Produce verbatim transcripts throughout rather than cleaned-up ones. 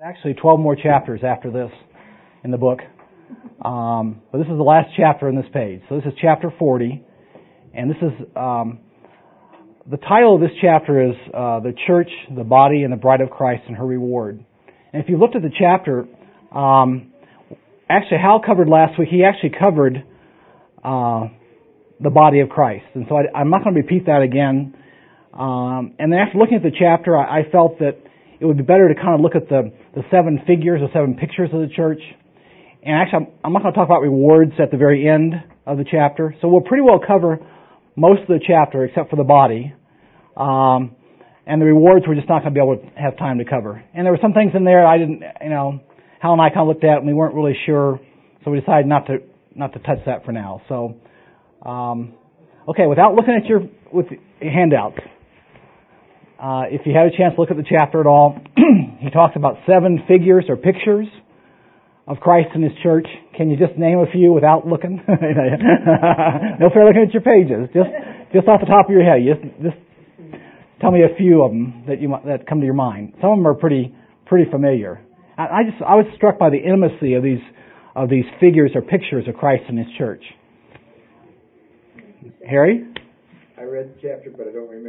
actually twelve more chapters after this in the book. Um, but this is the last chapter on this page. So this is chapter forty. And this is, um, the title of this chapter is uh, The Church, the Body, and the Bride of Christ and Her Reward. And if you looked at the chapter, um, actually Hal covered last week, he actually covered uh, the body of Christ. And so I, I'm not going to repeat that again. Um, and then after looking at the chapter, I, I felt that it would be better to kind of look at the, the seven figures, the seven pictures of the church. And actually, I'm, I'm not going to talk about rewards at the very end of the chapter. So we'll pretty well cover most of the chapter except for the body. Um, and the rewards we're just not going to be able to have time to cover. And there were some things in there I didn't, you know, Hal and I kind of looked at and we weren't really sure. So we decided not to not to touch that for now. So, um, okay, without looking at your with your handouts, uh, if you had a chance to look at the chapter at all, he talks about seven figures or pictures of Christ and His church. Can you just name a few without looking? No fair looking at your pages. Just just off the top of your head. Just, just tell me a few of them that you that come to your mind. Some of them are pretty pretty familiar. I, I just I was struck by the intimacy of these of these figures or pictures of Christ and His church. Harry? I read the chapter, but I don't remember.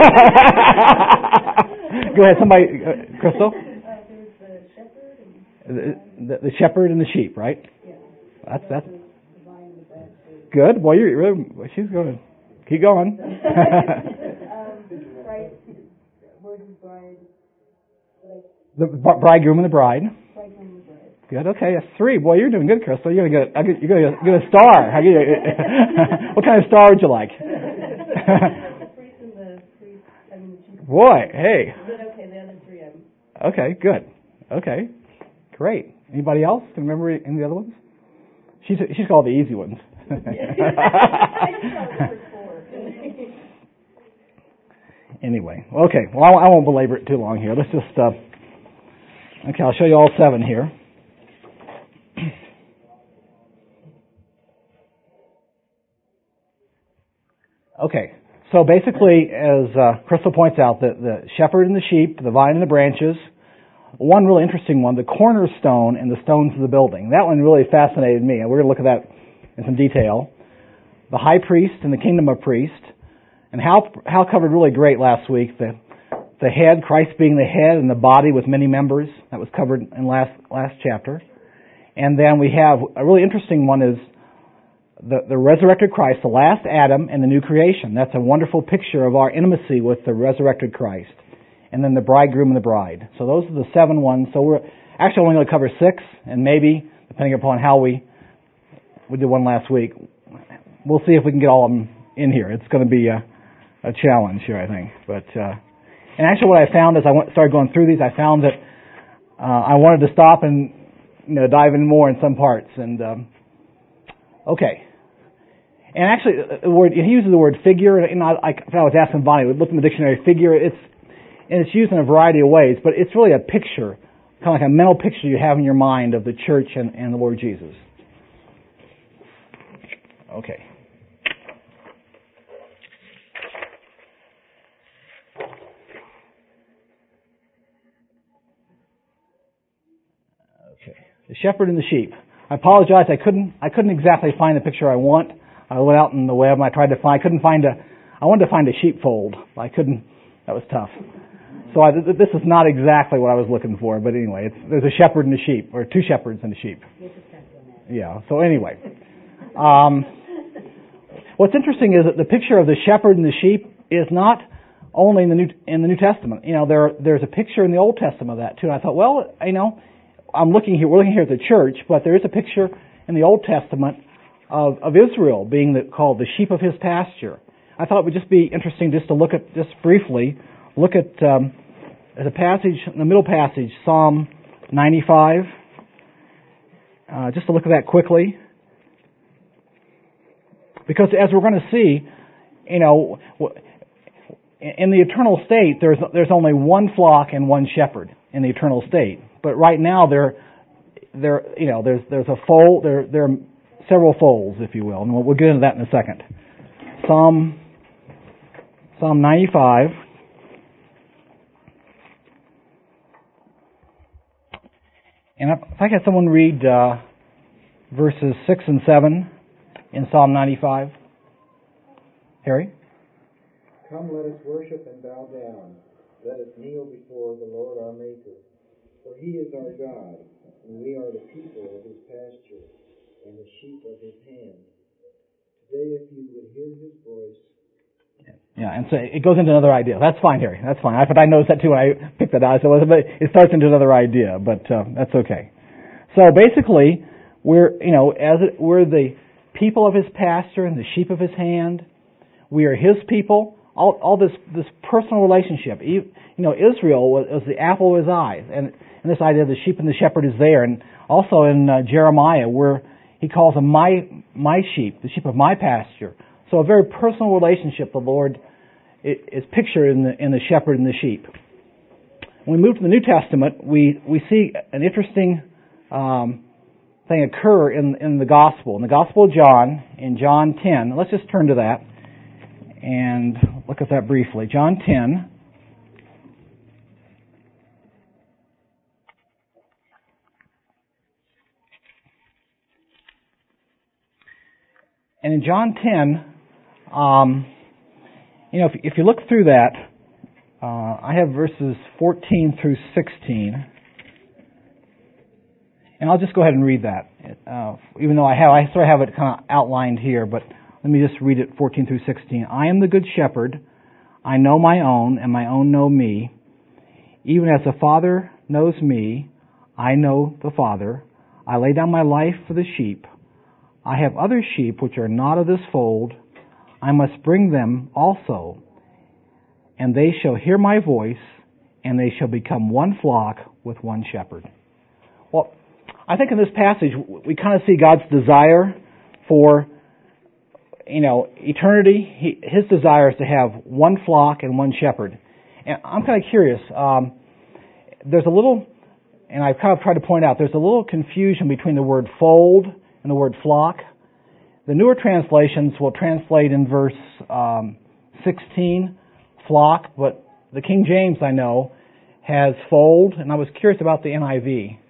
Go ahead, somebody. Uh, Crystal? The, the, the shepherd and the sheep, right? Yeah. That's that's good. Boy, you're really. She's going. Keep going. um, Christ, word is bride. The bridegroom and the bride. Bridegroom and the bride. Good. Okay, that's three. Boy, you're doing good, Crystal. You're gonna get. I get- You're gonna get a star. I get- What kind of star would you like? The priest and the priest. I mean, the chief. Boy, hey. But okay, the other three. I'm. Okay, good. Okay, great. Anybody else can remember any of the other ones? She's she's got all the easy ones. I just thought the first four. Anyway, okay. Well, I I won't belabor it too long here. Let's just. Uh, okay, I'll show you all seven here. Okay. So basically, as uh, Crystal points out, the, the shepherd and the sheep, the vine and the branches. One really interesting one, the cornerstone and the stones of the building. That one really fascinated me, and we're going to look at that in some detail. The high priest and the kingdom of priest. And Hal, Hal covered really great last week, the the head, Christ being the head, and the body with many members. That was covered in last last chapter. And then we have, a really interesting one is the, the resurrected Christ, the last Adam, and the new creation. That's a wonderful picture of our intimacy with the resurrected Christ. And then the bridegroom and the bride. So those are the seven ones. So we're actually only going to cover six, and maybe, depending upon how we, we did one last week, we'll see if we can get all of them in here. It's going to be a, a challenge here, I think. But uh, and actually what I found as I went, started going through these, I found that uh, I wanted to stop and you know dive in more in some parts. And um, okay. And actually, the word, he uses the word figure. And I, I, I was asking Bonnie, we looked in the dictionary, figure, it's and it's used in a variety of ways, but it's really a picture, kind of like a mental picture you have in your mind of the church and, and the Lord Jesus. Okay. Okay. The shepherd and the sheep. I apologize. I couldn't. I couldn't exactly find the picture I want. I went out on the web and I tried to find. I couldn't find a. I wanted to find a sheepfold. I couldn't. That was tough. So I, this is not exactly what I was looking for, but anyway, it's, there's a shepherd and a sheep, or two shepherds and a sheep. Yeah. So anyway, um, what's interesting is that the picture of the shepherd and the sheep is not only in the New in the New Testament. You know, there there's a picture in the Old Testament of that too. And I thought, well, you know, I'm looking here. We're looking here at the church, but there is a picture in the Old Testament of of Israel being the, called the sheep of His pasture. I thought it would just be interesting just to look at just briefly. Look at um, the passage, the middle passage, Psalm ninety-five. Uh, just to look at that quickly, because as we're going to see, you know, in the eternal state, there's there's only one flock and one shepherd in the eternal state. But right now, there, there, you know, there's there's a fold, there there are several folds, if you will, and we'll, we'll get into that in a second. Psalm Psalm ninety-five. And if I had someone read uh, verses six and seven in Psalm ninety-five. Harry? Come, let us worship and bow down. Let us kneel before the Lord our Maker. For He is our God, and we are the people of His pasture, and the sheep of His hand. Today, if you would hear His voice. Yeah, and so it goes into another idea. That's fine, Harry. That's fine. I, but I noticed that too when I picked that out. So it starts into another idea, but uh, that's okay. So basically, we're you know as it, we're the people of His pasture and the sheep of His hand. We are His people. All, all this this personal relationship. You know, Israel was, was the apple of His eyes, and, and this idea of the sheep and the shepherd is there. And also in uh, Jeremiah, where He calls them my my sheep, the sheep of my pasture. So a very personal relationship the Lord is pictured in the in the shepherd and the sheep. When we move to the New Testament, we we see an interesting um, thing occur in in the Gospel. In the Gospel of John, in John ten. Let's just turn to that and look at that briefly. John ten. And in John ten, um, you know, if, if you look through that, uh, I have verses fourteen through sixteen. And I'll just go ahead and read that, uh, even though I have, I sort of have it kind of outlined here, but let me just read it fourteen through sixteen. I am the good shepherd. I know my own, and my own know me. Even as the Father knows me, I know the Father. I lay down my life for the sheep. I have other sheep which are not of this fold. I must bring them also, and they shall hear my voice, and they shall become one flock with one shepherd. Well, I think in this passage we kind of see God's desire for, you know, eternity. He, His desire is to have one flock and one shepherd. And I'm kind of curious. Um, there's a little, and I've kind of tried to point out, there's a little confusion between the word fold and the word flock. The newer translations will translate in verse um, sixteen, flock, but the King James, I know, has fold, and I was curious about the N I V.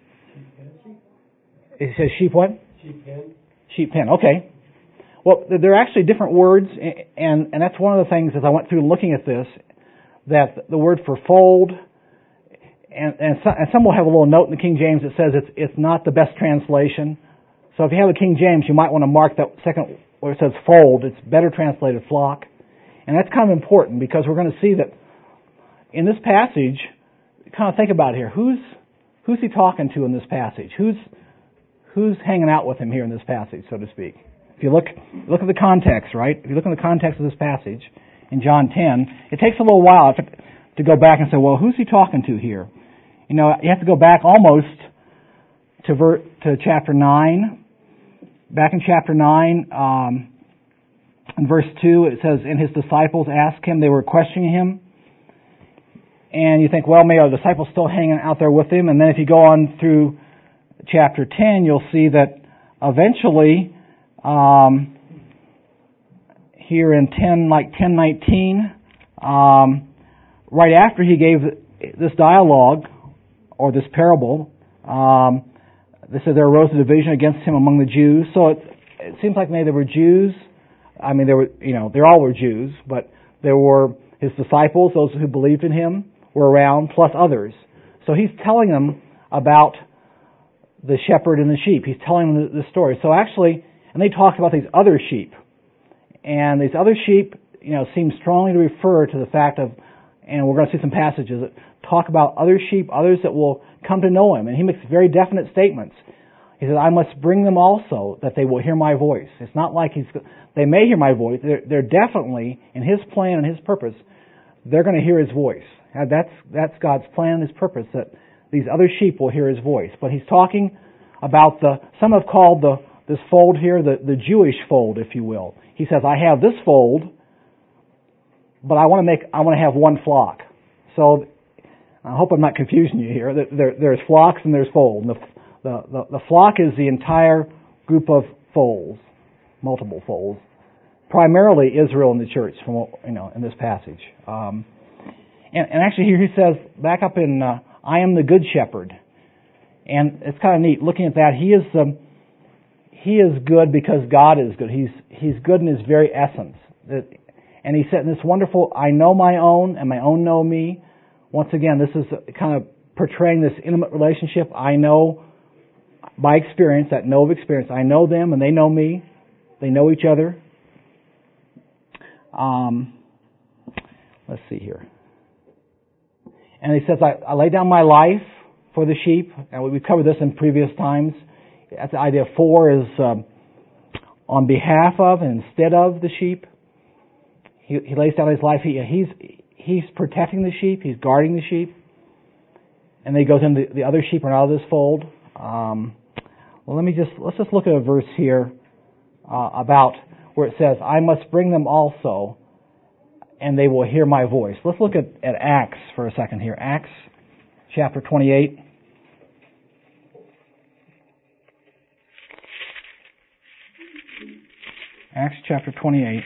It says sheep what? Sheep pen. Sheep pen, okay. Well, there are actually different words, and, and that's one of the things as I went through looking at this, that the word for fold, and, and, some, and some will have a little note in the King James that says it's it's not the best translation. So if you have a King James, you might want to mark that second where it says fold. It's better translated flock. And that's kind of important because we're going to see that in this passage, kind of think about it here. Who's who's he talking to in this passage? Who's who's hanging out with him here in this passage, so to speak? If you look look at the context, right? If you look in the context of this passage in John ten, it takes a little while to, to go back and say, well, who's he talking to here? You know, you have to go back almost to ver, to chapter nine. Back in chapter nine, um, in verse two, it says, and his disciples asked him, they were questioning him. And you think, well, maybe are the disciples still hanging out there with him? And then if you go on through chapter ten, you'll see that eventually, um, here in ten, like ten nineteen, um, right after he gave this dialogue, or this parable, um, they said there arose a division against him among the Jews. So it, it seems like maybe there were Jews. I mean, there were, you know, they all were Jews, but there were his disciples, those who believed in him, were around, plus others. So he's telling them about the shepherd and the sheep. He's telling them the, the story. So actually, and they talked about these other sheep. And these other sheep, you know, seem strongly to refer to the fact of, and we're going to see some passages that talk about other sheep, others that will come to know him. And he makes very definite statements. He says, I must bring them also that they will hear my voice. It's not like he's, they may hear my voice. They're, they're definitely, in his plan and his purpose, they're going to hear his voice. And that's, that's God's plan and his purpose, that these other sheep will hear his voice. But he's talking about the, some have called the, this fold here, the, the Jewish fold, if you will. He says, I have this fold, but I want to make, I want to have one flock. So, I hope I'm not confusing you here. There, there's flocks and there's fold. And the, the, the, the flock is the entire group of folds, multiple folds, primarily Israel and the church, from you know in this passage. Um, and, and actually, here he says, back up in, uh, I am the good shepherd, And it's kind of neat looking at that. He is um, he is good because God is good. He's he's good in His very essence. And He said in this wonderful, I know my own and my own know me. Once again, this is kind of portraying this intimate relationship. I know by experience, that know of experience. I know them and they know me. They know each other. Um, let's see here. And He says, I, I lay down my life for the sheep. And we've covered this in previous times. That's the idea. For is um, on behalf of and instead of the sheep. He, he lays down His life. He, he's he's protecting the sheep. He's guarding the sheep. And then He goes into the other sheep are not of this fold. Um, well, let me just let's just look at a verse here uh, about where it says, "I must bring them also, and they will hear my voice." Let's look at, at Acts for a second here. Acts chapter twenty-eight. Acts chapter twenty-eight.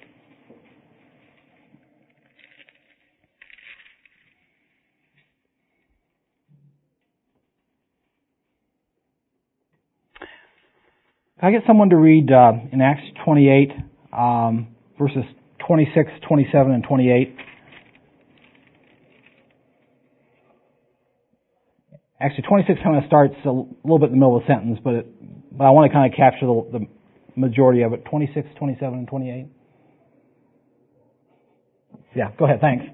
Can I get someone to read uh, in Acts twenty-eight, um, verses twenty-six, twenty-seven, and twenty-eight? Actually, twenty-six kind of starts a little bit in the middle of the sentence, but it, but I want to kind of capture the, the majority of it. twenty-six, twenty-seven, and twenty-eight. Yeah, go ahead. Thanks.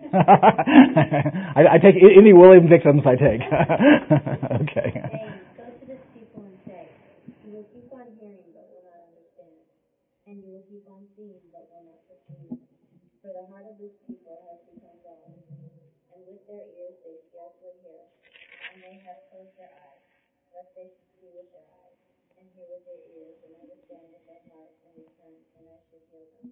I, I take any William victims. I take. Okay. Go to this people and say, "You will keep on hearing, but will not understand, and you will keep on seeing, but will not perceive. For the heart of this people has become dull, and with their ears they scarcely hear, and they have closed their eyes, lest they should see with their eyes, and hear with their ears, and understand with their heart, and return, and I should heal them."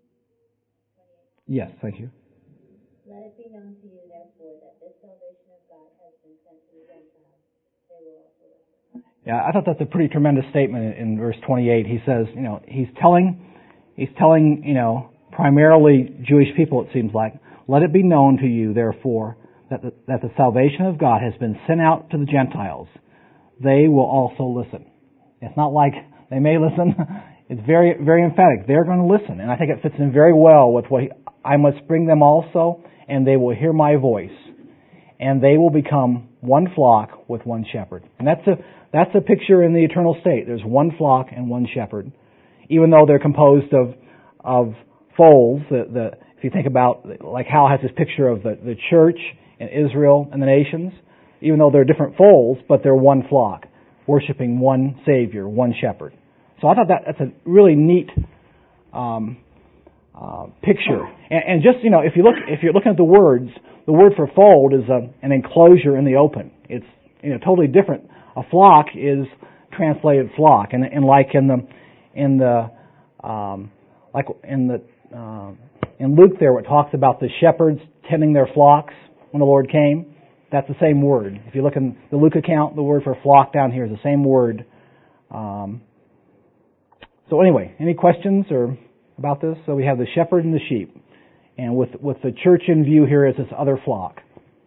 Yes, thank you. Let it be known to you, therefore, that this salvation of God has been sent to the Gentiles. They will also listen. Yeah, I thought that's a pretty tremendous statement in verse twenty-eight. He says, you know, he's telling, he's telling, you know, primarily Jewish people, it seems like, let it be known to you, therefore, that the, that the salvation of God has been sent out to the Gentiles. They will also listen. It's not like they may listen. It's very, very emphatic. They're going to listen. And I think it fits in very well with what he, I must bring them also, and they will hear my voice, and they will become one flock with one shepherd. And that's a that's a picture in the eternal state. There's one flock and one shepherd, even though they're composed of of folds. The, the if you think about, like Hal has this picture of the, the church and Israel and the nations, even though they're different folds, but they're one flock, worshiping one Savior, one shepherd. So I thought that that's a really neat um, Uh, picture, and, and just you know, if you look, if you're looking at the words, the word for fold is a, an enclosure in the open. It's you know totally different. A flock is translated flock, and, and like in the in the um, like in the uh, in Luke there, where it talks about the shepherds tending their flocks when the Lord came. That's the same word. If you look in the Luke account, the word for flock down here is the same word. Um, so anyway, any questions or about this? So we have the shepherd and the sheep, and with with the church in view here is this other flock.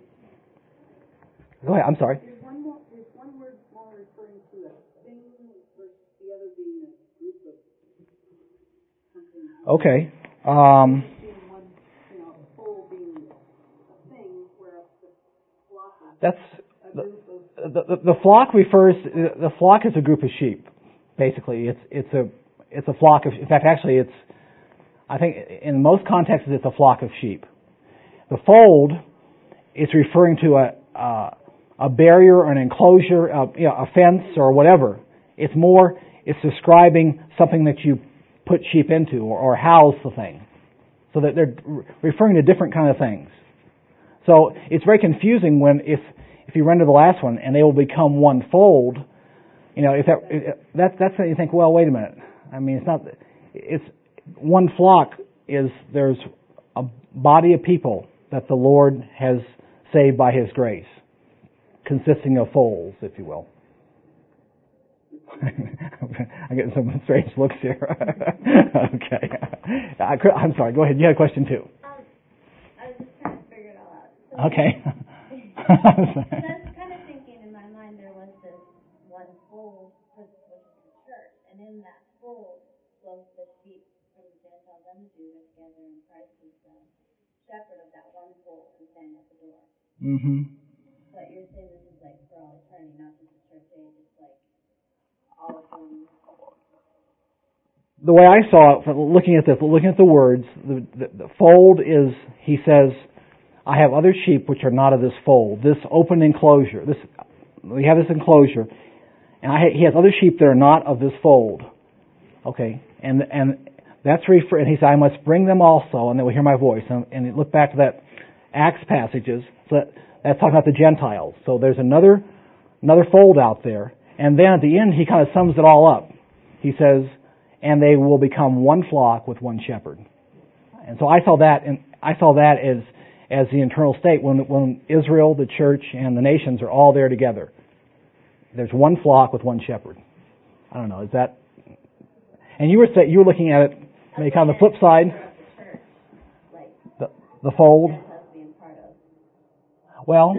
Go ahead. I'm sorry. Is one, more, is one word more referring to a thing versus the other being a group of something? Okay. Um, Being one, you know, a whole being a thing, whereas the flock is that's a the, group of. the, the the flock refers. The flock is a group of sheep. Basically, it's it's a it's a flock of. In fact, actually, it's. I think in most contexts it's a flock of sheep. The fold is referring to a uh, a barrier or an enclosure, a, you know, a fence or whatever. It's more, it's describing something that you put sheep into or, or house the thing. So that they're referring to different kind of things. So it's very confusing when if if you render the last one and they will become one fold. You know, if that if that that's when you think, well, wait a minute. I mean, it's not. It's one flock is there's a body of people that the Lord has saved by His grace, consisting of folds, if you will. I'm getting some strange looks here. Okay. I, I'm sorry. Go ahead. You had a question too. Um, I was just trying to figure it all out. So Okay. I was kind of thinking in my mind there was this Mm-hmm. But you're saying this is like for all eternity, not just the church age. It's like all of them. The way I saw it, looking at this, looking at the words, the, the, the fold is, he says, I have other sheep which are not of this fold. This open enclosure, this we have this enclosure, and I, he has other sheep that are not of this fold. Okay, and and that's refer. And he said, I must bring them also, and they will hear my voice. And, and look back to that Acts passages. So that, that's talking about the Gentiles. So there's another another fold out there, and then at the end he kind of sums it all up. He says, and they will become one flock with one shepherd. And so I saw that, and I saw that as as the eternal state when when Israel, the church, and the nations are all there together. There's one flock with one shepherd. I don't know. Is that? And you were say, you were looking at it maybe kind of the flip side. The the fold. Well,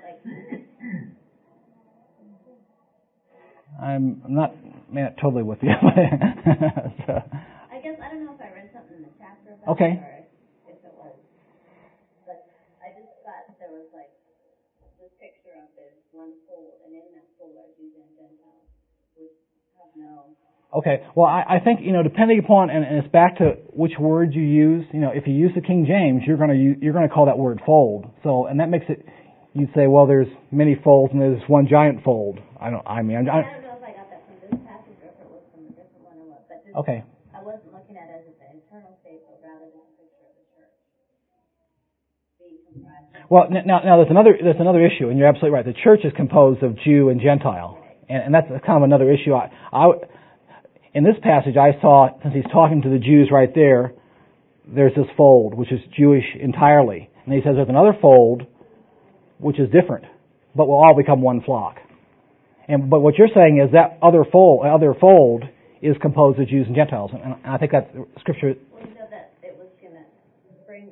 I'm I'm not man, totally with you. So, I guess I don't know if I read something in the chapter about okay. it or if it was, but I just thought there was like this picture of this one fold, and in that fold are Jews and Gentiles, which have no. Okay. Well, I, I think you know, depending upon, and, and it's back to which word you use. You know, if you use the King James, you're going to you're going to call that word fold. So, and that makes it. You'd say, well, there's many folds and there's one giant fold. I don't. I mean, I, I don't know if I got that from this passage or if it was from a different one or what. But just, okay. I wasn't looking at it as an internal state, but rather as a picture of the church being comprised. Well, now, now there's another there's another issue, and you're absolutely right. The church is composed of Jew and Gentile, and, and that's kind of another issue. I, I, in this passage, I saw, since he's talking to the Jews right there, there's this fold which is Jewish entirely, and he says there's another fold which is different, but will all become one flock. And but what you're saying is that other fold, other fold, is composed of Jews and Gentiles, and I think that's scripture. Well, you know that it was going to bring.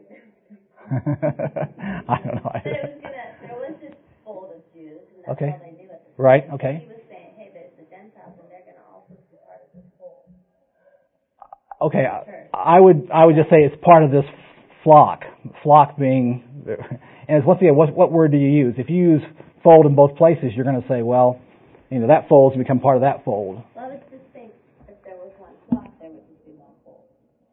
I don't know. That it was going to. There was this fold of Jews, and that's okay. all they knew at the time. Right. Okay. He was saying, "Hey, there's the Gentiles, and they're going to also be part of this fold." Okay. I would I would just say it's part of this flock. Flock being. And once again, what, what word do you use? If you use fold in both places, you're going to say, well, you know, that fold's become part of that fold. Well, it's just saying if there was one flock, there would just be one fold.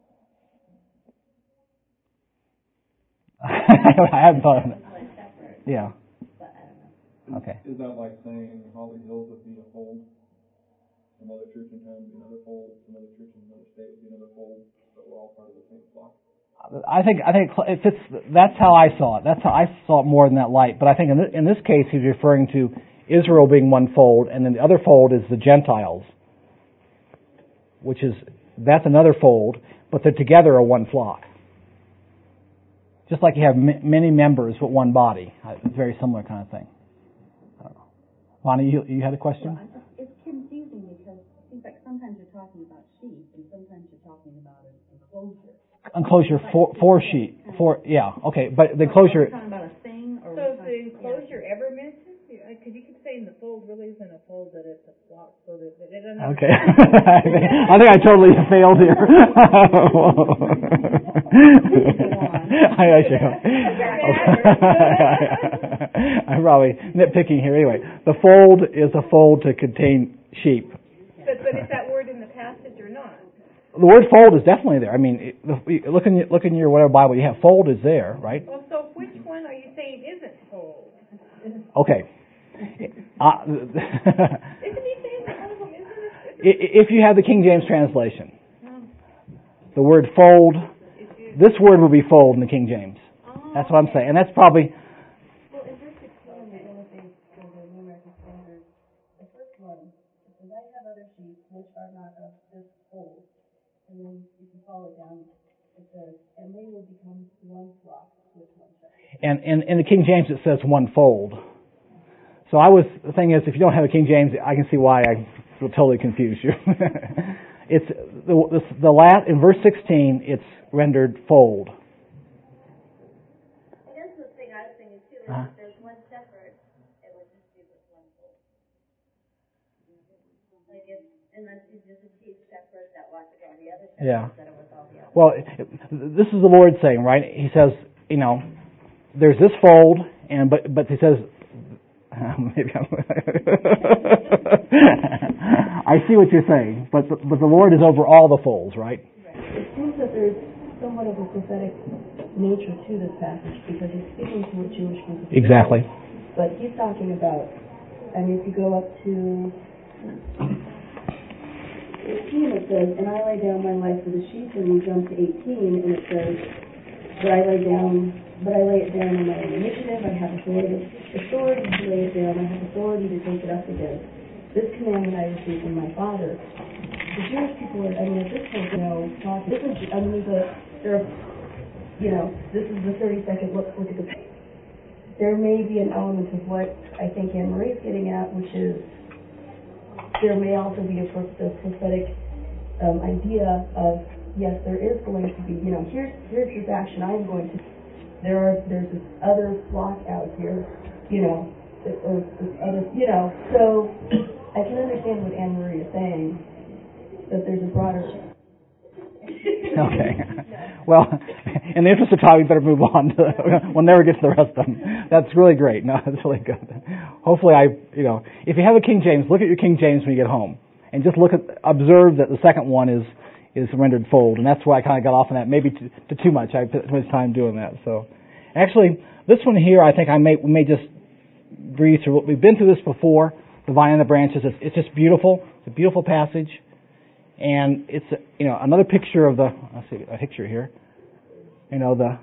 I haven't thought of it. Yeah. But I don't know. Okay. Is that like saying Holly Hills would be a fold? Another church in town would be another fold. Another church in another state would be another fold. But we're all part of the same flock. I think I think it fits. That's how I saw it. That's how I saw it more in that light. But I think in this, in this case, he's referring to Israel being one fold, and then the other fold is the Gentiles, which is that's another fold, but they're together are one flock. Just like you have m- many members but one body. It's a very similar kind of thing. I don't know. Bonnie, you, you had a question? Well, it's confusing because it seems like sometimes you're talking about sheep and sometimes you're talking about an enclosure. Enclosure for for sheep. For yeah, okay, but the enclosure. Are we talking about a thing or? So is the enclosure ever mentioned? Because you could say in the fold really isn't a fold, that it's a flock, so that it doesn't. Okay, I think I totally failed here. I actually. I'm probably nitpicking here. Anyway, the fold is a fold to contain sheep. But, but is that word in the passage or not? The word fold is definitely there. I mean, look in, look in your whatever Bible you have. Fold is there, right? Well, so which one are you saying isn't fold? Okay. Uh, Isn't he saying that one of them isn't? If you have the King James translation, the word fold, this word will be fold in the King James. That's what I'm saying. And that's probably... Well, in verse sixteen, the little thing in the New American Standard, the first one, it says, I have other sheep which are not of this fold. And then if you follow down, it says, and they will become one flock with one shepherd. And in the King James it says one fold. So I was, the thing is, if you don't have a King James, I can see why I will totally confuse you. It's, the, the, the last, in verse sixteen, it's rendered fold. I guess the thing I was thinking too is Uh-huh. if there's one shepherd, it would just be with one fold. Like if, unless he's just a chief shepherd that watches all the other shepherds Yeah. that are with all the others. Well, it, this is the Lord saying, right? He says, you know, there's this fold, and but but he says, maybe I'm I see what you're saying, but but the Lord is over all the folds, right? It seems that there's somewhat of a prophetic nature to this passage because he's speaking to a Jewish group of people. Exactly. But he's talking about, I mean, if you go up to eighteen, it says, and I lay down my life for the sheep, and you jump to eighteen, and it says, but I lay down, but I lay it down on my own initiative, I have authority, authority to lay it down, I have authority to take it up again. This commandment I received from my Father. The Jewish people are, I mean, at this point, you know, talking, this is, I mean, the, there are, you know, this is the thirty-second look, look at the page. There may be an element of what I think Anne Marie's getting at, which is there may also be a, a prophetic um, idea of, yes, there is going to be, you know, here's here's your action. I am going to. There are there's this other flock out here, you know, or this other, you know. So I can understand what Anne Marie is saying, that there's a broader. Okay. Well, in the interest of time, we better move on. To, we'll never get to the rest of them. That's really great. No, that's really good. Hopefully, I, you know, if you have a King James, look at your King James when you get home, and just look at, observe that the second one is is rendered fold, and that's why I kind of got off on that. Maybe to, to too much. I put too much time doing that. So, actually, this one here, I think I may we may just breeze through. We've been through this before. The vine and the branches. It's, it's just beautiful. It's a beautiful passage. And it's, you know, another picture of the, let's see, a picture here. You know, the,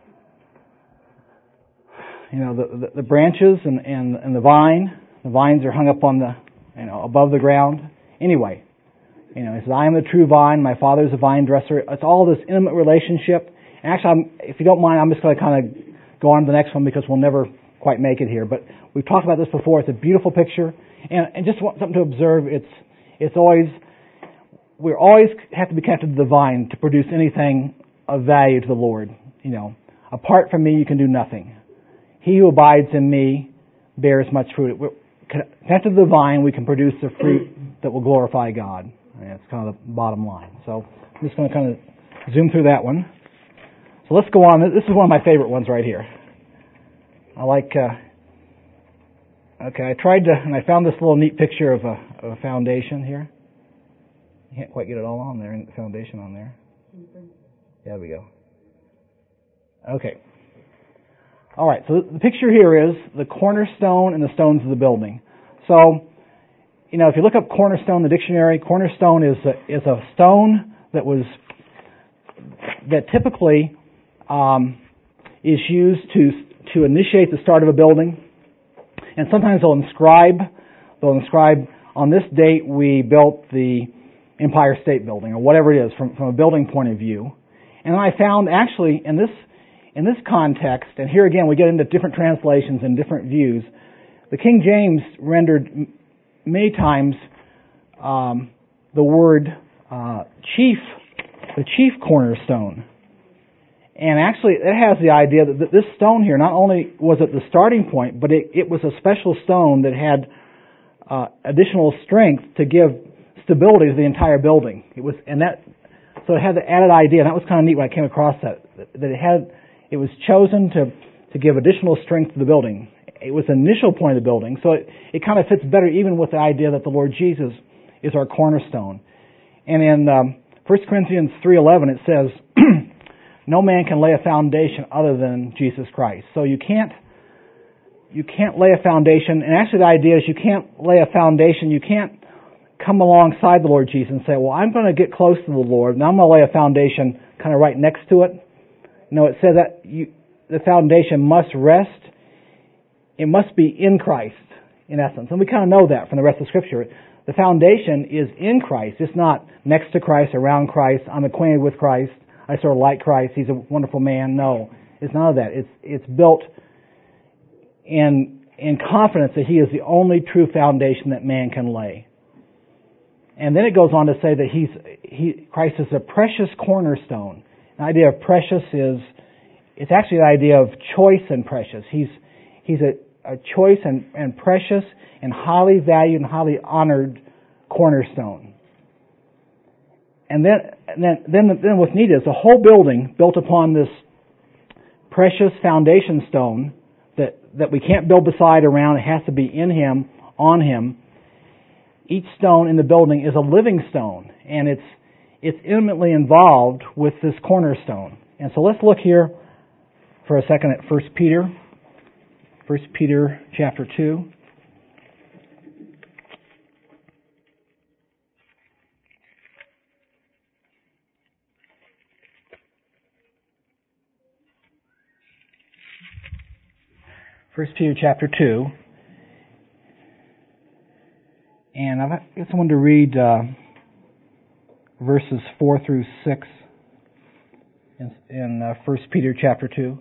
you know, the, the, the branches and, and, and the vine. The vines are hung up on the, you know, above the ground. Anyway, you know, it says, I am the true vine, my Father is a vine dresser. It's all this intimate relationship. And actually, I'm, if you don't mind, I'm just going to kind of go on to the next one because we'll never quite make it here. But we've talked about this before. It's a beautiful picture. And, and just want something to observe. It's, it's always, we always have to be connected to the vine to produce anything of value to the Lord. You know, apart from me, you can do nothing. He who abides in me bears much fruit. We're connected to the vine, we can produce the fruit that will glorify God. And that's kind of the bottom line. So I'm just going to kind of zoom through that one. So let's go on. This is one of my favorite ones right here. I like. Uh, okay, I tried to, and I found this little neat picture of a, of a foundation here. You can't quite get it all on there, and the foundation on there. There we go. Okay. All right, so the picture here is the cornerstone and the stones of the building. So, you know, if you look up cornerstone in the dictionary, cornerstone is a, is a stone that was, that typically um, is used to to initiate the start of a building. And sometimes they'll inscribe, they'll inscribe, on this date we built the Empire State Building, or whatever it is, from, from a building point of view. And I found actually in this in this context, and here again we get into different translations and different views, the King James rendered many times um, the word uh, chief, the chief cornerstone. And actually it has the idea that this stone here, not only was it the starting point, but it, it was a special stone that had uh, additional strength to give stability to the entire building. It was, and that, so it had the added idea, and that was kind of neat when I came across that, that it had, it was chosen to, to give additional strength to the building. It was the initial point of the building, so it, it kind of fits better even with the idea that the Lord Jesus is our cornerstone. And in um, First Corinthians three eleven it says, no man can lay a foundation other than Jesus Christ. So you can't, you can't lay a foundation, and actually the idea is you can't lay a foundation, you can't come alongside the Lord Jesus and say, well, I'm going to get close to the Lord, and I'm going to lay a foundation kind of right next to it. No, it says that you, the foundation must rest, it must be in Christ, in essence. And we kind of know that from the rest of Scripture. The foundation is in Christ. It's not next to Christ, around Christ, I'm acquainted with Christ, I sort of like Christ, He's a wonderful man. No, it's none of that. It's it's built in in confidence that He is the only true foundation that man can lay. And then it goes on to say that He's He Christ is a precious cornerstone. The idea of precious is, it's actually the idea of choice and precious. He's He's a, a choice and, and precious and highly valued and highly honored cornerstone. And then, and then, then, then what's neat is the whole building built upon this precious foundation stone that that we can't build beside, around. It has to be in Him, on Him. Each stone in the building is a living stone, and it's it's intimately involved with this cornerstone. And so let's look here for a second at First Peter. First Peter chapter two. First Peter chapter two. And I've got someone to read uh, verses four through six in, in uh, First Peter chapter two.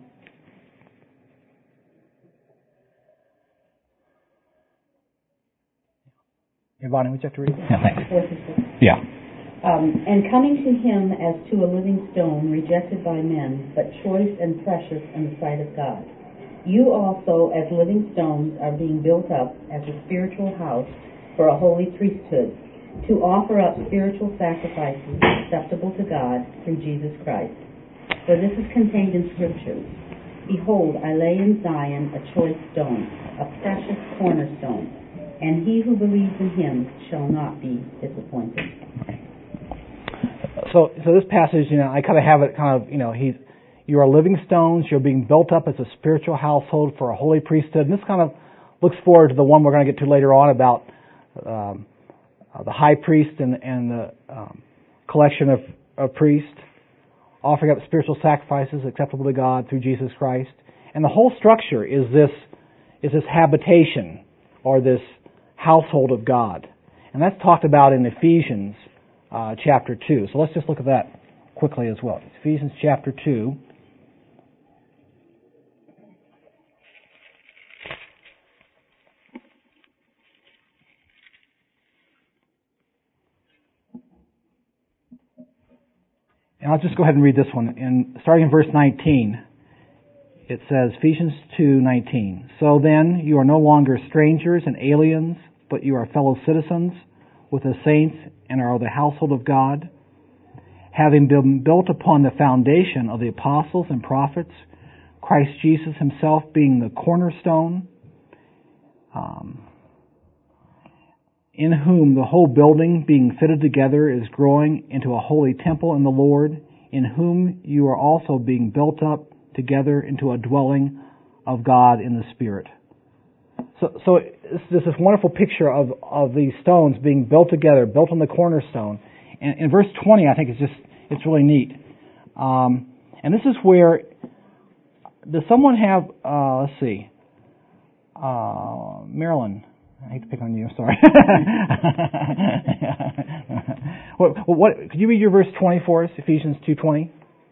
Yvonne, would you have to read it? Yeah, thanks. Yeah. Um, and coming to Him as to a living stone, rejected by men, but choice and precious in the sight of God. You also, as living stones, are being built up as a spiritual house for a holy priesthood, to offer up spiritual sacrifices acceptable to God through Jesus Christ. For this is contained in Scripture. Behold, I lay in Zion a choice stone, a precious cornerstone, and he who believes in Him shall not be disappointed. So, so this passage, you know, I kind of have it kind of, you know, he's, you are living stones, you're being built up as a spiritual household for a holy priesthood. And this kind of looks forward to the one we're going to get to later on about um, uh, the high priest and, and the um, collection of, of priests, offering up spiritual sacrifices acceptable to God through Jesus Christ. And the whole structure is this, is this habitation, or this household of God. And that's talked about in Ephesians uh, chapter two. So let's just look at that quickly as well. Ephesians chapter two. And I'll just go ahead and read this one. In, starting in verse nineteen, it says, Ephesians two nineteen. So then, you are no longer strangers and aliens, but you are fellow citizens with the saints and are the household of God, having been built upon the foundation of the apostles and prophets, Christ Jesus Himself being the cornerstone, um, in whom the whole building, being fitted together, is growing into a holy temple in the Lord, in whom you are also being built up together into a dwelling of God in the Spirit. So, so there's this wonderful picture of, of these stones being built together, built on the cornerstone. And in verse twenty, I think it's just, it's really neat. Um, and this is where, does someone have, uh, let's see, uh, Marilyn, I hate to pick on you, sorry. what, what, could you read your verse twenty for us, Ephesians two twenty?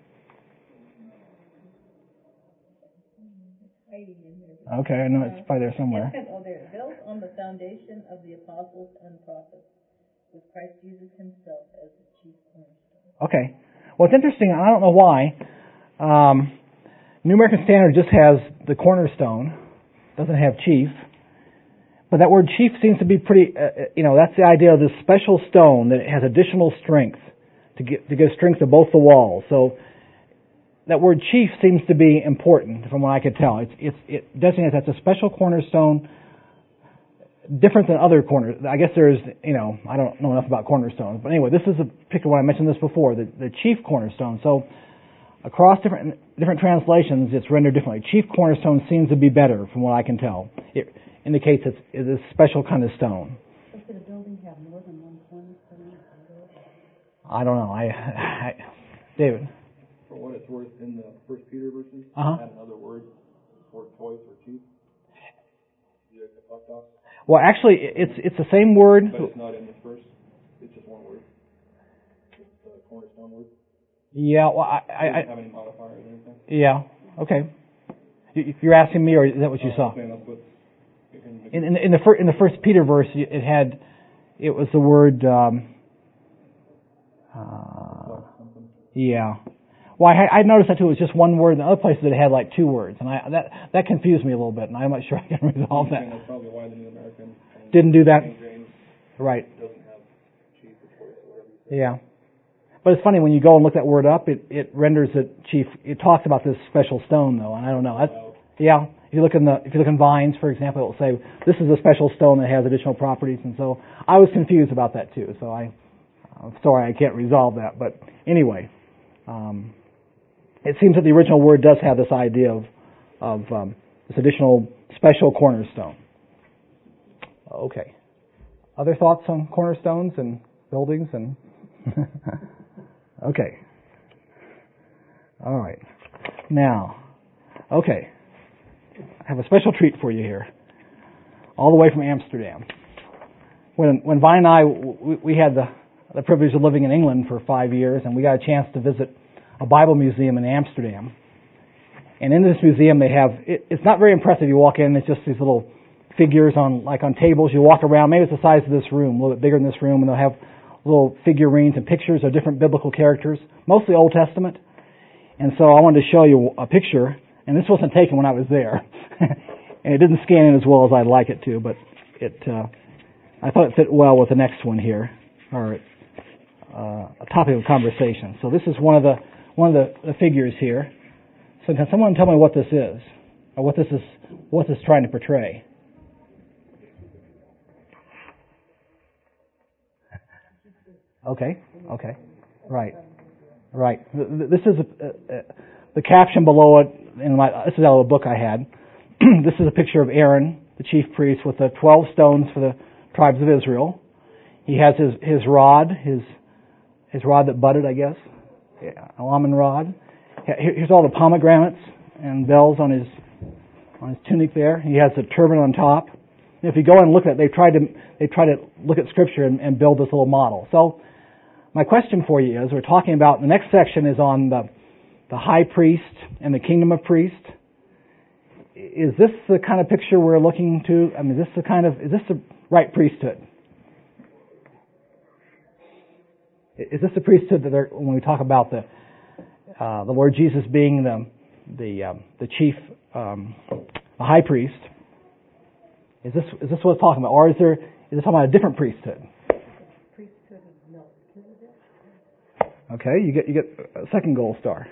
Okay, I know it's probably there somewhere. Oh, there. Built on the foundation of the apostles and prophets, with Christ Jesus Himself as the chief cornerstone. Okay. Well, it's interesting. I don't know why. Um, New American Standard just has the cornerstone, doesn't have chief. But that word chief seems to be pretty, uh, you know, that's the idea of this special stone that has additional strength to give, to give strength to both the walls. So that word chief seems to be important from what I could tell. It's, it's, it designates that's a special cornerstone, different than other corners. I guess there's, you know, I don't know enough about cornerstones. But anyway, this is a picture when I mentioned this before, the, the chief cornerstone. So across different different translations, it's rendered differently. Chief cornerstone seems to be better from what I can tell. It indicates it's, it's a special kind of stone. So could a building have more than one cornerstone? I don't know. I, I David. For what it's worth, in the First Peter verses, uh-huh. add another word for choice or chief. You like the well, actually, it's it's the same word. But it's not in this verse. It's just one word. It's the cornerstone word. Yeah. Well, I. I, I I have any modifiers or anything? Yeah. Okay. If you're asking me, or is that what you uh, saw? In, in, in the first in the First Peter verse, it had it was the word. Um, uh, yeah. Well, I, I noticed that too. It was just one word. In the other places, it had like two words, and I, that that confused me a little bit, and I'm not sure I can resolve that. That's probably why the New American didn't do that. Right. Doesn't have chief or choice or whatever you say. Yeah. But it's funny when you go and look that word up, it, it renders it chief. It talks about this special stone, though, and I don't know. That's, yeah, if you look in the if you look in Vines, for example, it will say this is a special stone that has additional properties. And so I was confused about that too. So I, I'm sorry I can't resolve that. But anyway, um, it seems that the original word does have this idea of of um, this additional special cornerstone. Okay. Other thoughts on cornerstones and buildings and okay. All right. Now, okay. I have a special treat for you here. All the way from Amsterdam. When when Vine and I we, we had the the privilege of living in England for five years, and we got a chance to visit a Bible museum in Amsterdam. And in this museum, they have it, it's not very impressive. You walk in, it's just these little figures on like on tables. You walk around, maybe it's the size of this room, a little bit bigger than this room, and they'll have little figurines and pictures of different biblical characters, mostly Old Testament. And so I wanted to show you a picture, and this wasn't taken when I was there, and it didn't scan in as well as I'd like it to, but it uh, I thought it fit well with the next one here, or uh, a topic of conversation. So this is one of the one of the, the figures here. So can someone tell me what this is, or what this is, what this is trying to portray? Okay, okay, right, right. This is a, a, the caption below it. In my this is out of a book I had. This is a picture of Aaron, the chief priest, with the twelve stones for the tribes of Israel. He has his his rod, his his rod that budded, I guess, a almond rod. Here's all the pomegranates and bells on his on his tunic there. He has a turban on top. And if you go and look at it, they've tried to they try to look at Scripture and, and build this little model. So my question for you is, we're talking about, the next section is on the the high priest and the kingdom of priests. Is this the kind of picture we're looking to? I mean, is this the kind of is this the right priesthood? Is this the priesthood that they're, when we talk about the Uh, the Lord Jesus being the the um, the chief um, the high priest? Is this is this what it's talking about, or is there is it talking about a different priesthood? Priesthood of Melchizedek. Okay, you get you get a second gold star.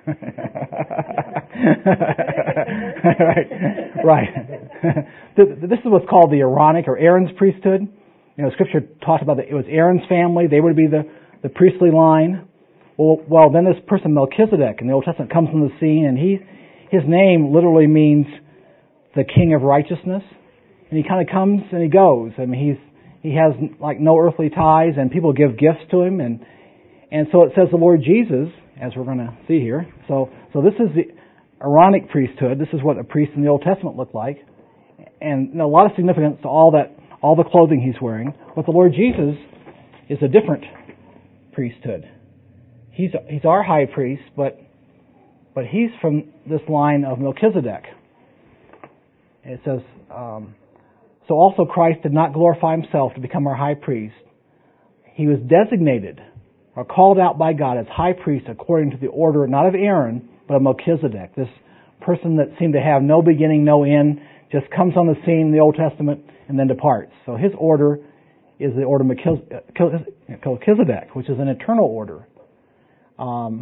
right, right. This is what's called the Aaronic or Aaron's priesthood. You know, Scripture talks about that it was Aaron's family; they would be the the priestly line. Well, well, then this person Melchizedek in the Old Testament comes on the scene, and he, his name literally means the King of Righteousness. And he kind of comes and he goes. I mean, he's he has like no earthly ties, and people give gifts to him, and and so it says the Lord Jesus, as we're going to see here. So so this is the Aaronic priesthood. This is what a priest in the Old Testament looked like, and you know, a lot of significance to all that all the clothing he's wearing. But the Lord Jesus is a different priesthood. He's he's our high priest, but but he's from this line of Melchizedek. It says, um, so also Christ did not glorify himself to become our high priest. He was designated or called out by God as high priest according to the order not of Aaron, but of Melchizedek, this person that seemed to have no beginning, no end, just comes on the scene in the Old Testament and then departs. So his order is the order of Melchizedek, which is an eternal order. Um,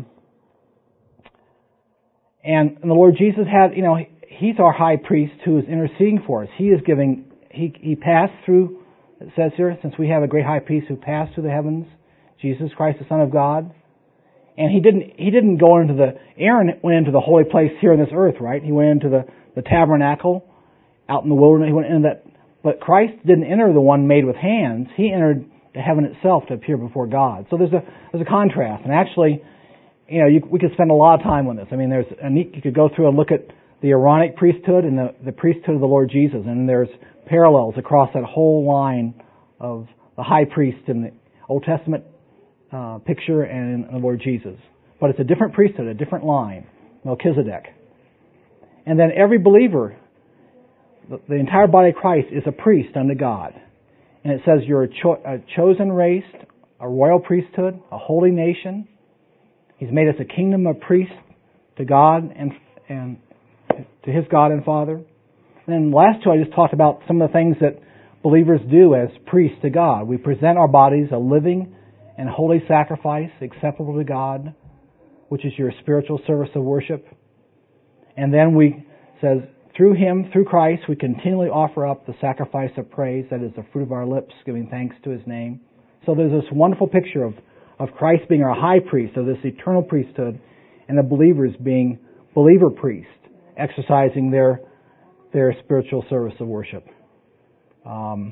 and, and the Lord Jesus had, you know, he, he's our high priest who is interceding for us. He is giving, he, he passed through, it says here, since we have a great high priest who passed through the heavens, Jesus Christ, the Son of God. And he didn't, he didn't go into the, Aaron went into the holy place here on this earth, right? He went into the, the tabernacle out in the wilderness. He went into that, but Christ didn't enter the one made with hands. He entered to heaven itself to appear before God. So there's a there's a contrast, and actually, you know, you, we could spend a lot of time on this. I mean, there's a neat, you could go through and look at the Aaronic priesthood and the, the priesthood of the Lord Jesus, and there's parallels across that whole line of the high priest in the Old Testament uh, picture and in the Lord Jesus. But it's a different priesthood, a different line, Melchizedek. And then every believer, the, the entire body of Christ is a priest unto God. And it says you're a, cho- a chosen race, a royal priesthood, a holy nation. He's made us a kingdom of priests to God and and to His God and Father. And then last two, I just talked about some of the things that believers do as priests to God. We present our bodies a living and holy sacrifice acceptable to God, which is your spiritual service of worship. And then we, says, through Him, through Christ, we continually offer up the sacrifice of praise, that is the fruit of our lips, giving thanks to His name. So there's this wonderful picture of, of Christ being our high priest, of this eternal priesthood, and the believers being believer priests, exercising their their spiritual service of worship. Um,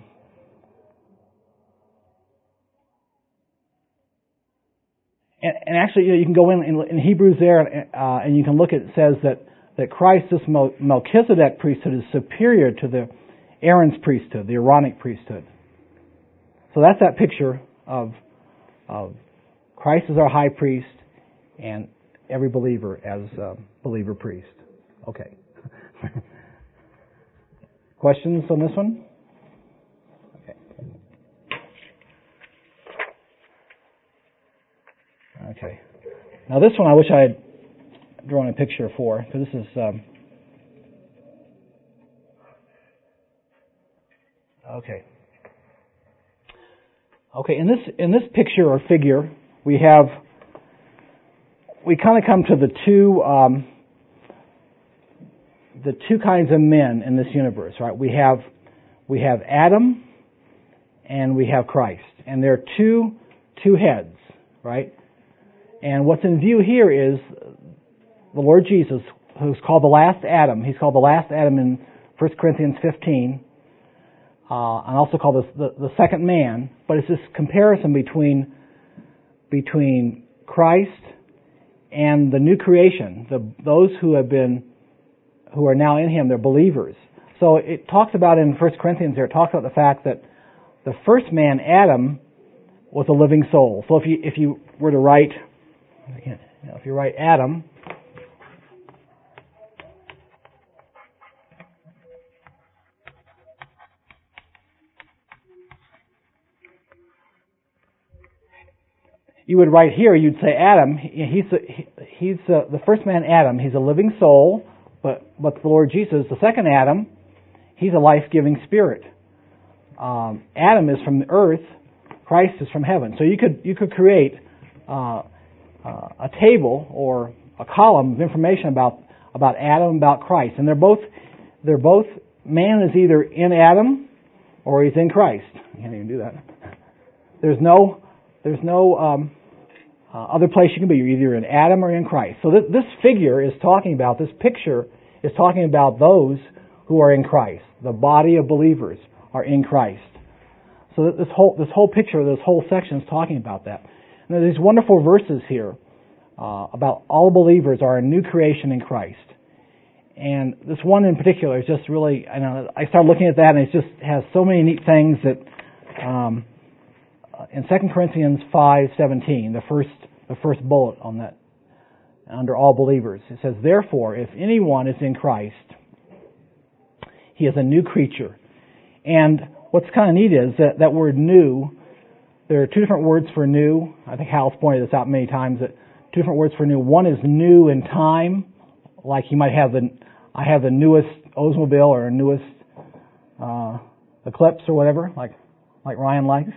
and, and actually, you know, you can go in, in in Hebrews there, uh, and you can look at it. It says that that Christ, this Melchizedek priesthood, is superior to the Aaron's priesthood, the Aaronic priesthood. So that's that picture of of Christ as our high priest, and every believer as a believer priest. Okay. Questions on this one? Okay. Okay. Now this one I wish I had drawn a picture for, because this is um, okay. Okay, in this in this picture or figure, we have we kind of come to the two um, the two kinds of men in this universe, right? We have we have Adam and we have Christ, and there are two two heads, right? And what's in view here is the Lord Jesus, who's called the last Adam. He's called the last Adam in First Corinthians fifteen, uh, and also called the, the the second man. But it's this comparison between between Christ and the new creation, the those who have been who are now in Him, they're believers. So it talks about in First Corinthians there, it talks about the fact that the first man, Adam, was a living soul. So if you if you were to write, you know, if you write Adam, you would write here, you'd say Adam, he's a, he's a, the first man, Adam, he's a living soul, but but the Lord Jesus, the second Adam, he's a life-giving spirit. Um, Adam is from the earth, Christ is from heaven. So you could you could create uh, uh, a table or a column of information about about Adam, about Christ, and they're both they're both man is either in Adam or he's in Christ. You can't even do that. There's no There's no um, uh, other place you can be. You're either in Adam or in Christ. So th- this figure is talking about, this picture is talking about those who are in Christ. The body of believers are in Christ. So this whole this whole picture, this whole section is talking about that. And there's these wonderful verses here uh, about all believers are a new creation in Christ. And this one in particular is just really, I know, I started looking at that and it just has so many neat things that. Um, In Second Corinthians five seventeen, the first the first bullet on that, under all believers, it says, "Therefore, if anyone is in Christ, he is a new creature." And what's kind of neat is that that word "new," there are two different words for "new." I think Hal's pointed this out many times. That two different words for "new." One is new in time, like you might have the I have the newest Oldsmobile or newest uh, Eclipse or whatever, like. like Ryan likes.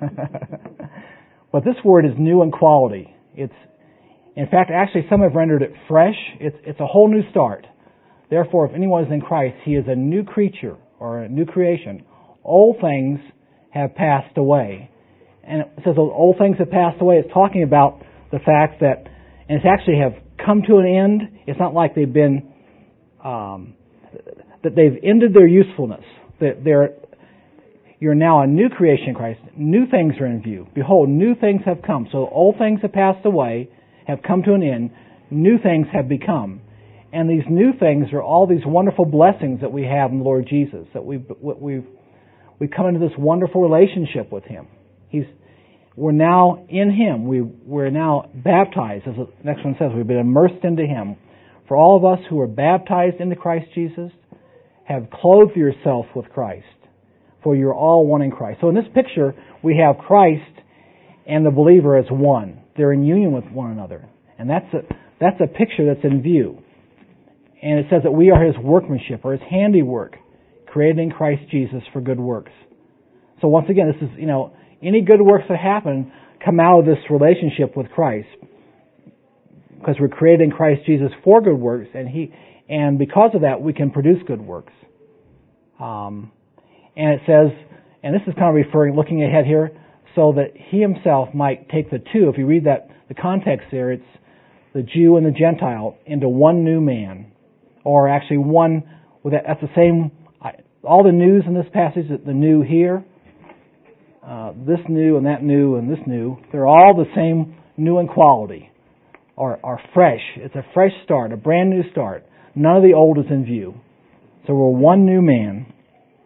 But this word is new in quality. It's, in fact, actually some have rendered it fresh. It's, it's a whole new start. Therefore, if anyone is in Christ, he is a new creature or a new creation. Old things have passed away. And it says those old things have passed away. It's talking about the fact that, and it's actually have come to an end. It's not like they've been, um, that they've ended their usefulness. That they're, You're now a new creation in Christ. New things are in view. Behold, new things have come. So old things have passed away, have come to an end. New things have become. And these new things are all these wonderful blessings that we have in the Lord Jesus. That we've we've we come into this wonderful relationship with Him. He's we're now in Him. We we're now baptized, as the next one says. We've been immersed into Him. For all of us who are baptized into Christ Jesus, have clothed yourself with Christ. For you're all one in Christ. So in this picture, we have Christ and the believer as one. They're in union with one another. And that's a, that's a picture that's in view. And it says that we are His workmanship, or His handiwork, created in Christ Jesus for good works. So once again, this is, you know, any good works that happen come out of this relationship with Christ. Because we're created in Christ Jesus for good works, and He, And because of that, we can produce good works. Um, and it says, and this is kind of referring, looking ahead here, so that he himself might take the two. If you read that, the context there, it's the Jew and the Gentile into one new man. Or actually one, with that, that's the same, all the news in this passage, the new here, uh, this new and that new and this new, they're all the same new in quality, or are fresh. It's a fresh start, a brand new start. None of the old is in view. So we're one new man.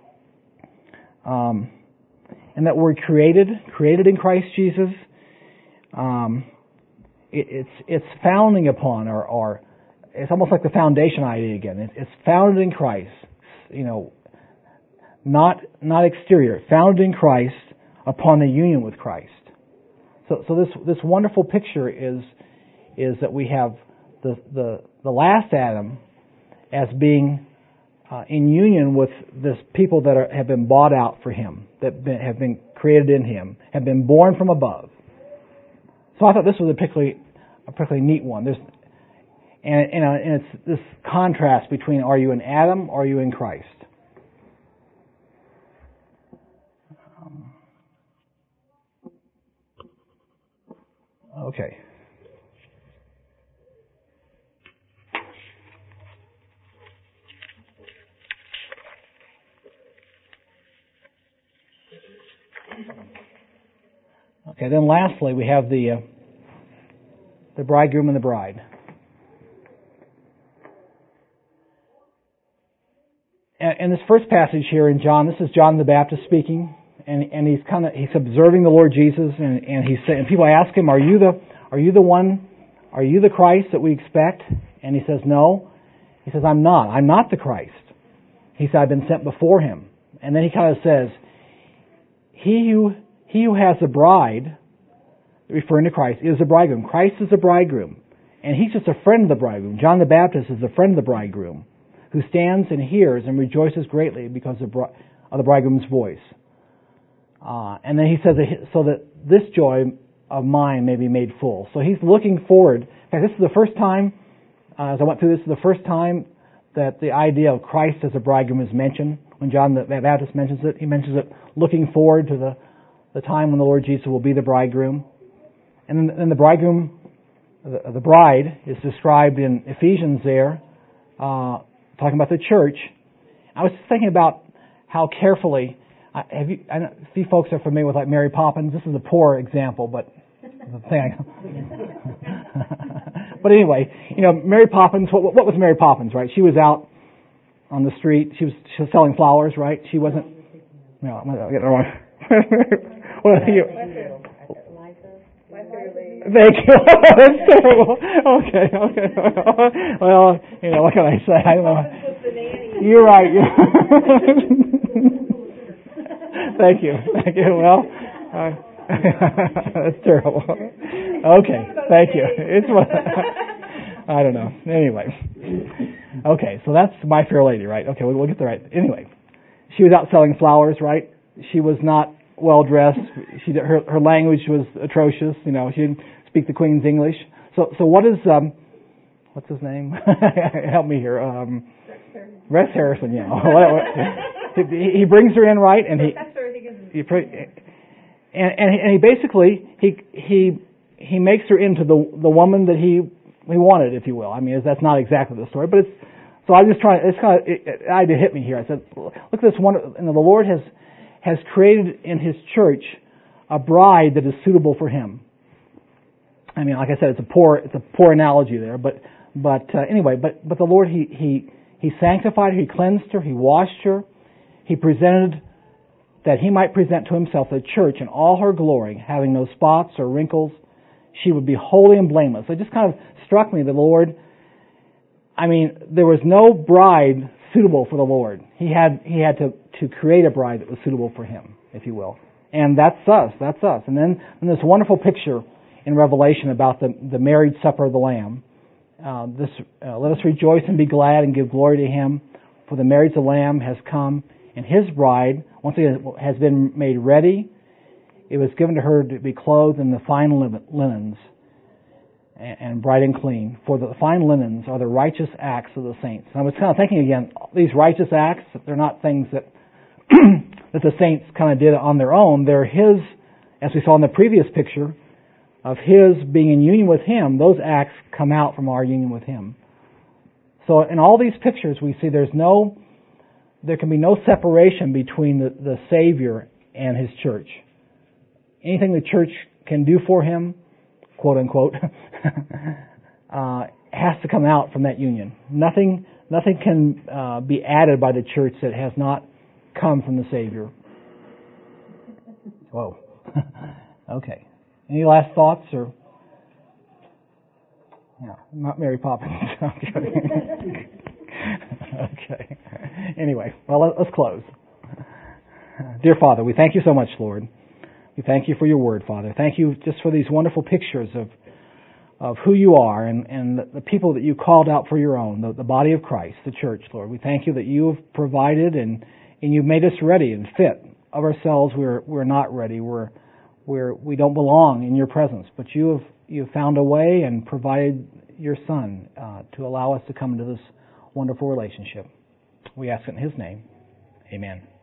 Um, and that word created, created in Christ Jesus, um, it, it's it's founding upon, or, or it's almost like the foundation idea again. It, it's founded in Christ, you know, not not exterior, founded in Christ upon the union with Christ. So, so this this wonderful picture is is that we have the the, the last Adam as being uh, in union with this people that are, have been bought out for Him, that been, have been created in Him, have been born from above. So I thought this was a particularly a particularly neat one. There's and and, uh, and it's this contrast between, are you in Adam or are you in Christ? Um, okay. Okay, then lastly we have the uh, the bridegroom and the bride. And, and this first passage here in John, this is John the Baptist speaking, and and he's kind of he's observing the Lord Jesus, and and he's saying, and people ask him, "Are you the are you the one? Are you the Christ that we expect?" And he says, "No." He says, "I'm not. I'm not the Christ." He said, "I've been sent before him." And then he kind of says, "He who He who has a bride," referring to Christ, "is a bridegroom." Christ is a bridegroom. And he's just a friend of the bridegroom. John the Baptist is a friend of the bridegroom who stands and hears and rejoices greatly because of the bridegroom's voice. Uh, and then he says, so that this joy of mine may be made full. So he's looking forward. In fact, this is the first time, uh, as I went through this, is the first time that the idea of Christ as a bridegroom is mentioned. When John the Baptist mentions it, he mentions it looking forward to the the time when the Lord Jesus will be the bridegroom. And then the bridegroom, the, the bride, is described in Ephesians there, uh, talking about the church. I was thinking about how carefully, uh, have you, I know, a few folks are familiar with like Mary Poppins. This is a poor example, but the thing. But anyway, you know, Mary Poppins, what, what was Mary Poppins, right? She was out on the street. She was, she was selling flowers, right? She wasn't, no, I'm going to get it wrong. What are you? Thank you. That's terrible. Okay, okay. Well, you know, what can I say? I don't know. You're right. Thank you. Thank you. Well, uh, that's terrible. Okay, thank you. It's what I don't know. Anyway, okay. So that's My Fair Lady, right? Okay, we'll, we'll get the right. Anyway, she was out selling flowers, right? She was not well dressed. She her her language was atrocious. You know, she didn't speak the Queen's English. So so what is um what's his name? Help me here. Um, Rex Harrison. Yeah. he, he brings her in, right, and he he and and he, and he basically he he he makes her into the the woman that he he wanted, if you will. I mean, that's not exactly the story, but it's so I'm just trying. It's kind of it, it, I hit me here. I said, look at this one. And the Lord has. has created in His church a bride that is suitable for Him. I mean, like I said, it's a poor it's a poor analogy there, but but uh, anyway, but but the Lord He He He sanctified her, He cleansed her, He washed her, He presented that He might present to Himself the church in all her glory, having no spots or wrinkles. She would be holy and blameless. It just kind of struck me, the Lord. I mean, there was no bride suitable for the Lord. He had He had to. to create a bride that was suitable for Him, if you will. And that's us, that's us. And then and this wonderful picture in Revelation about the, the marriage supper of the Lamb. Uh, this uh, let us rejoice and be glad and give glory to Him, for the marriage of the Lamb has come, and His bride, once again, has been made ready. It was given to her to be clothed in the fine linens. and, and bright and clean. For the fine linens are the righteous acts of the saints. And I was kind of thinking again, these righteous acts, they're not things that that the saints kind of did on their own. They're His, as we saw in the previous picture, of His being in union with Him. Those acts come out from our union with Him. So in all these pictures, we see there's no, there can be no separation between the, the Savior and His church. Anything the church can do for Him, quote unquote, uh, has to come out from that union. Nothing, nothing can uh, be added by the church that has not come from the Savior. Whoa. Okay. Any last thoughts or? Yeah, not Mary Poppins. Okay. Anyway, well, let's close. Dear Father, we thank You so much, Lord. We thank You for Your word, Father. Thank You just for these wonderful pictures of of who You are and, and the people that You called out for Your own, the, the body of Christ, the church, Lord. We thank You that You have provided and, and You've made us ready and fit. Of ourselves, we're we're not ready. We're we're we don't belong in Your presence. But You have You have found a way and provided Your Son uh, to allow us to come into this wonderful relationship. We ask it in His name. Amen.